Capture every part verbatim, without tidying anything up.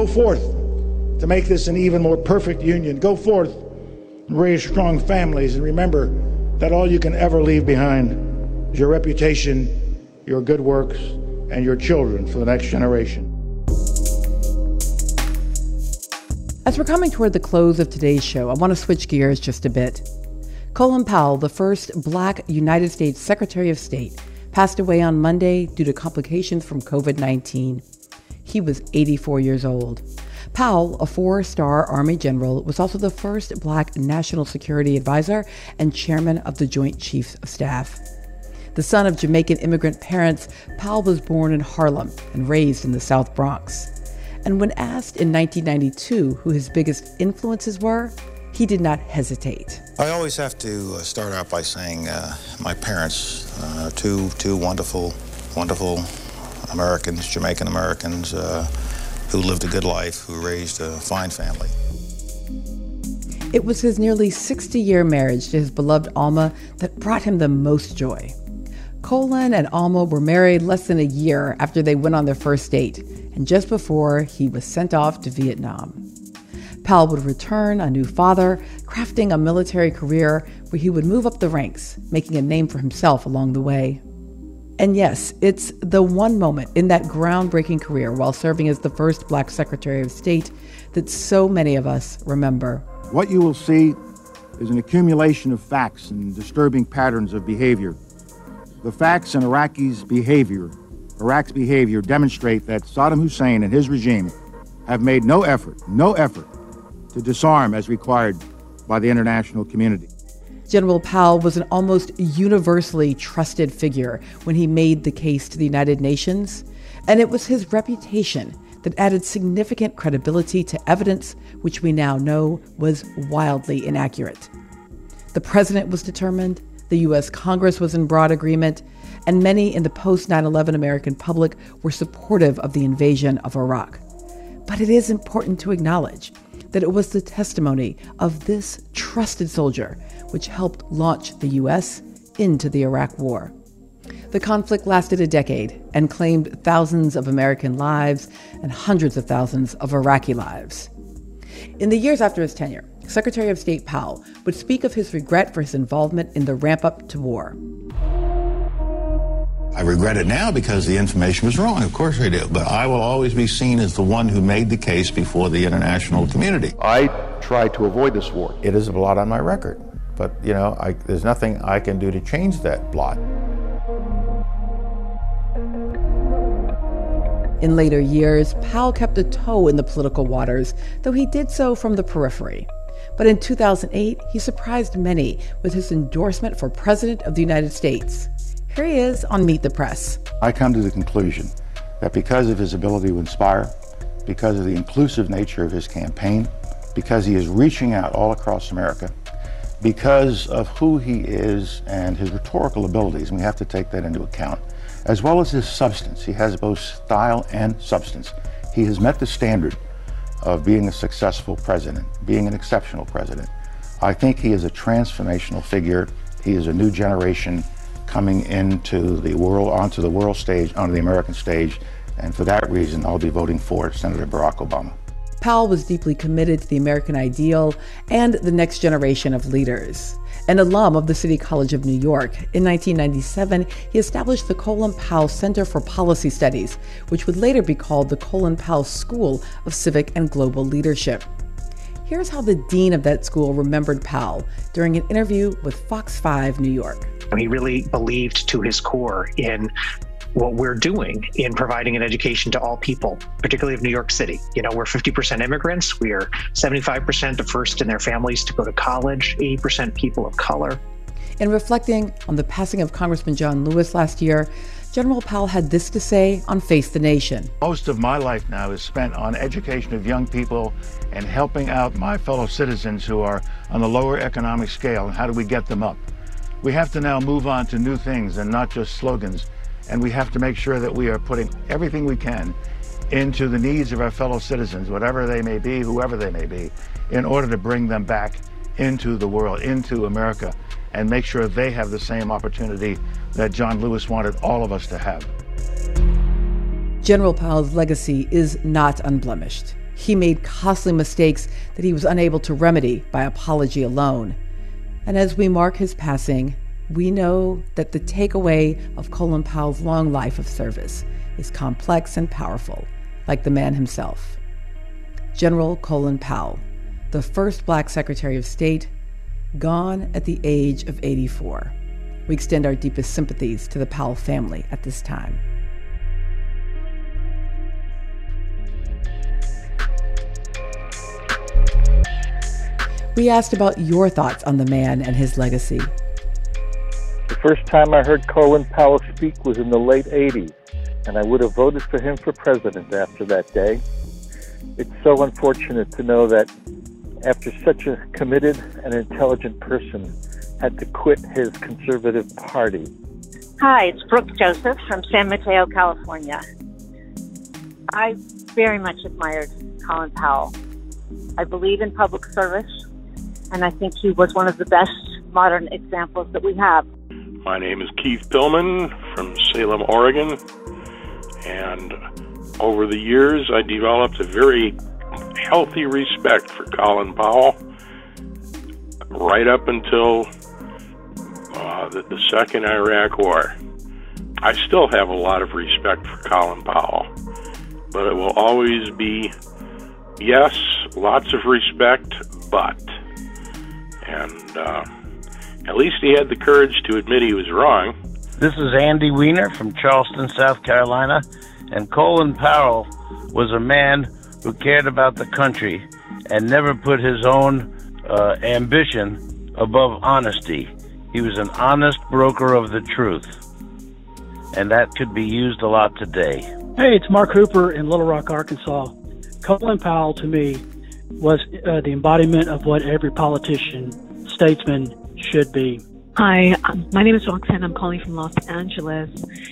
Go forth to make this an even more perfect union. Go forth and raise strong families, and remember that all you can ever leave behind is your reputation, your good works, and your children for the next generation. As we're coming toward the close of today's show, I want to switch gears just a bit. Colin Powell, the first Black United States Secretary of State, passed away on Monday due to complications from covid nineteen. He was eighty-four years old. Powell, a four-star Army general, was also the first Black National Security Advisor and chairman of the Joint Chiefs of Staff. The son of Jamaican immigrant parents, Powell was born in Harlem and raised in the South Bronx. And when asked in nineteen ninety-two who his biggest influences were, he did not hesitate. I always have to uh, start out by saying uh, my parents, uh, two two wonderful, wonderful Americans, Jamaican Americans, uh, who lived a good life, who raised a fine family. It was his nearly sixty-year marriage to his beloved Alma that brought him the most joy. Colin and Alma were married less than a year after they went on their first date, and just before he was sent off to Vietnam. Powell would return a new father, crafting a military career where he would move up the ranks, making a name for himself along the way. And yes, it's the one moment in that groundbreaking career while serving as the first Black Secretary of State that so many of us remember. What you will see is an accumulation of facts and disturbing patterns of behavior. The facts in Iraqis' behavior, Iraq's behavior demonstrate that Saddam Hussein and his regime have made no effort, no effort to disarm as required by the international community. General Powell was an almost universally trusted figure when he made the case to the United Nations, and it was his reputation that added significant credibility to evidence which we now know was wildly inaccurate. The president was determined, the U S Congress was in broad agreement, and many in the post nine eleven American public were supportive of the invasion of Iraq. But it is important to acknowledge that it was the testimony of this trusted soldier which helped launch the U S into the Iraq War. The conflict lasted a decade and claimed thousands of American lives and hundreds of thousands of Iraqi lives. In the years after his tenure, Secretary of State Powell would speak of his regret for his involvement in the ramp-up to war. I regret it now because the information was wrong. Of course I do. But I will always be seen as the one who made the case before the international community. I tried to avoid this war. It is a blot on my record. But, you know, I, there's nothing I can do to change that blot. In later years, Powell kept a toe in the political waters, though he did so from the periphery. But in two thousand eight, he surprised many with his endorsement for President of the United States. Here he is on Meet the Press. I come to the conclusion that because of his ability to inspire, because of the inclusive nature of his campaign, because he is reaching out all across America, because of who he is and his rhetorical abilities, and we have to take that into account, as well as his substance. He has both style and substance. He has met the standard of being a successful president, being an exceptional president. I think he is a transformational figure. He is a new generation coming into the world, onto the world stage, onto the American stage, and for that reason, I'll be voting for Senator Barack Obama. Powell was deeply committed to the American ideal and the next generation of leaders. An alum of the City College of New York, in nineteen ninety-seven, he established the Colin Powell Center for Policy Studies, which would later be called the Colin Powell School of Civic and Global Leadership. Here's how the dean of that school remembered Powell during an interview with Fox five New York. He really believed to his core in what we're doing in providing an education to all people, particularly of New York City. You know, we're fifty percent immigrants. We are seventy-five percent the first in their families to go to college, eighty percent people of color. In reflecting on the passing of Congressman John Lewis last year, General Powell had this to say on Face the Nation. Most of my life now is spent on education of young people and helping out my fellow citizens who are on the lower economic scale, and how do we get them up? We have to now move on to new things and not just slogans. And we have to make sure that we are putting everything we can into the needs of our fellow citizens, whatever they may be, whoever they may be, in order to bring them back into the world, into America, and make sure they have the same opportunity that John Lewis wanted all of us to have. General Powell's legacy is not unblemished. He made costly mistakes that he was unable to remedy by apology alone. And as we mark his passing, we know that the takeaway of Colin Powell's long life of service is complex and powerful, like the man himself. General Colin Powell, the first Black Secretary of State, gone at the age of eighty-four. We extend our deepest sympathies to the Powell family at this time. We asked about your thoughts on the man and his legacy. The first time I heard Colin Powell speak was in the late eighties, and I would have voted for him for president after that day. It's so unfortunate to know that after such a committed and intelligent person had to quit his conservative party. Hi, it's Brooke Joseph from San Mateo, California. I very much admired Colin Powell. I believe in public service, and I think he was one of the best modern examples that we have. My name is Keith Pillman from Salem, Oregon, and over the years I developed a very healthy respect for Colin Powell right up until uh, the, the second Iraq War. I still have a lot of respect for Colin Powell, but it will always be, yes, lots of respect, but. And uh, at least he had the courage to admit he was wrong. This is Andy Weiner from Charleston, South Carolina, and Colin Powell was a man who cared about the country and never put his own uh, ambition above honesty. He was an honest broker of the truth, and that could be used a lot today. Hey, it's Mark Hooper in Little Rock, Arkansas. Colin Powell, to me, was uh, the embodiment of what every politician, statesman should be. Hi, um, my name is Roxanne. I'm calling from Los Angeles,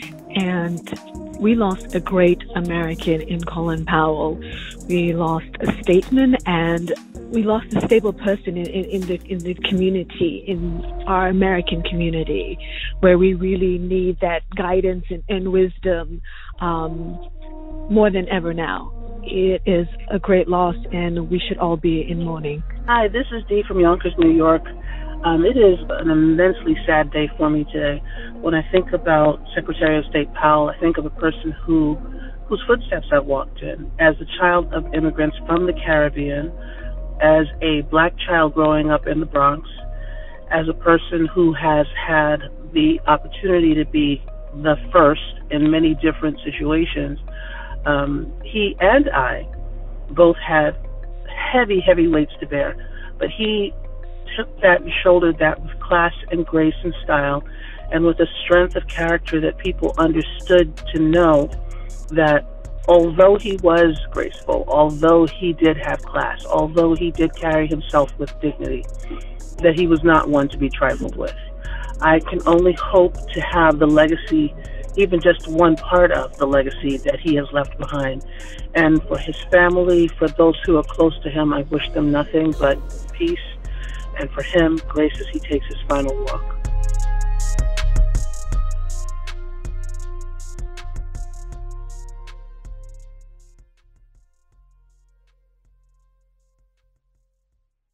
and we lost a great American in Colin Powell. We lost a statesman, and we lost a stable person in, in, in the in the community, in our American community, where we really need that guidance and, and wisdom um, more than ever now. It is a great loss, and we should all be in mourning. Hi, this is Dee from Yonkers, New York. Um, it is an immensely sad day for me today. When I think about Secretary of State Powell, I think of a person who, whose footsteps I walked in. As a child of immigrants from the Caribbean, as a black child growing up in the Bronx, as a person who has had the opportunity to be the first in many different situations, um, he and I both had heavy, heavy weights to bear, but he took that and shouldered that with class and grace and style, and with a strength of character that people understood to know that although he was graceful, although he did have class, although he did carry himself with dignity, that he was not one to be trifled with. I can only hope to have the legacy, even just one part of the legacy that he has left behind. And for his family, for those who are close to him, I wish them nothing but peace. And for him, grace as he takes his final walk.